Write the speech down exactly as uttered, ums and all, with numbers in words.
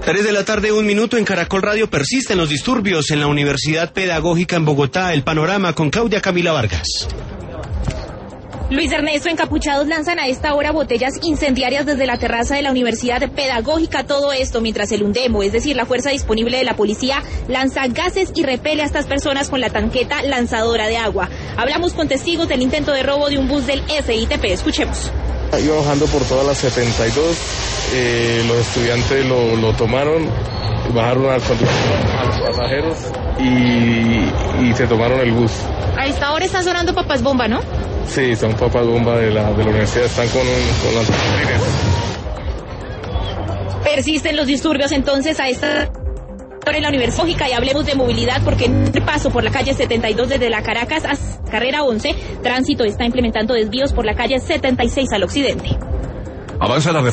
Tres de la tarde, un minuto en Caracol Radio. Persisten los disturbios en la Universidad Pedagógica en Bogotá. El panorama con Claudia Camila Vargas. Luis Ernesto, encapuchados lanzan a esta hora botellas incendiarias desde la terraza de la Universidad Pedagógica. Todo esto mientras el UNDEMO, es decir, la fuerza disponible de la policía, lanza gases y repele a estas personas con la tanqueta lanzadora de agua. Hablamos con testigos del intento de robo de un bus del S I T P. Escuchemos. Iba bajando por toda la setenta y dos, eh, los estudiantes lo, lo tomaron, bajaron al conductor, a los pasajeros y, y se tomaron el bus. A esta hora están sonando papas bomba, ¿no? Sí, son papas bomba de la, de la universidad, están con, un, con las líneas. Persisten los disturbios entonces a esta en la Universidad Pedagógica y hablemos de movilidad porque en el paso por la calle setenta y dos desde la Caracas hasta carrera once, tránsito está implementando desvíos por la calle setenta y seis al occidente. Avanza la